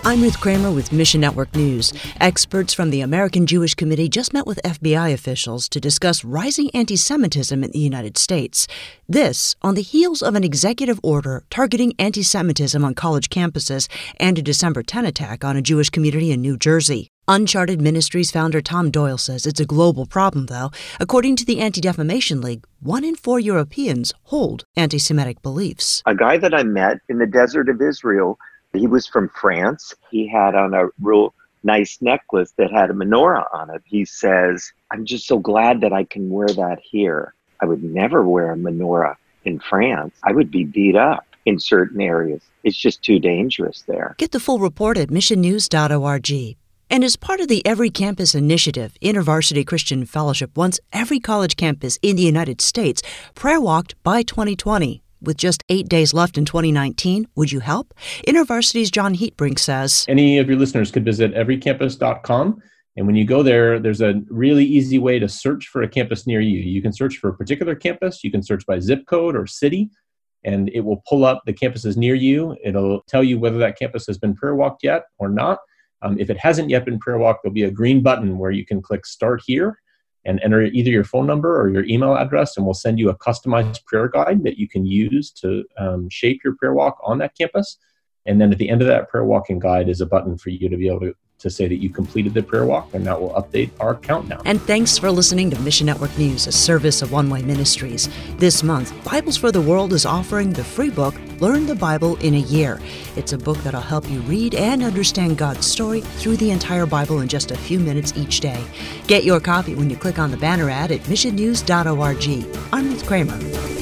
I'm Ruth Kramer with Mission Network News. Experts from the American Jewish Committee just met with FBI officials to discuss rising anti-Semitism in the United States. This on the heels of an executive order targeting anti-Semitism on college campuses and a December 10 attack on a Jewish community in New Jersey. Uncharted Ministries founder Tom Doyle says it's a global problem, though. According to the Anti-Defamation League, 1 in 4 Europeans hold anti-Semitic beliefs. A guy that I met in the desert of Israel, he was from France. He had on a real nice necklace that had a menorah on it. He says, "I'm just so glad that I can wear that here. I would never wear a menorah in France. I would be beat up in certain areas. It's just too dangerous there." Get the full report at missionnews.org. And as part of the Every Campus initiative, InterVarsity Christian Fellowship wants every college campus in the United States prayer walked by 2020. With just 8 days left in 2019, would you help? InterVarsity's John Heatbrink says, any of your listeners could visit everycampus.com. And when you go there, there's a really easy way to search for a campus near you. You can search for a particular campus. You can search by zip code or city, and it will pull up the campuses near you. It'll tell you whether that campus has been prayer walked yet or not. If it hasn't yet been prayer walked, there'll be a green button where you can click Start Here and enter either your phone number or your email address, and we'll send you a customized prayer guide that you can use to shape your prayer walk on that campus. And then at the end of that prayer walking guide is a button for you to be able to say that you completed the prayer walk, and that will update our countdown. And thanks for listening to Mission Network News, a service of One Way Ministries. This month, Bibles for the World is offering the free book, Learn the Bible in a Year. It's a book that'll help you read and understand God's story through the entire Bible in just a few minutes each day. Get your copy when you click on the banner ad at missionnews.org. I'm Ruth Kramer.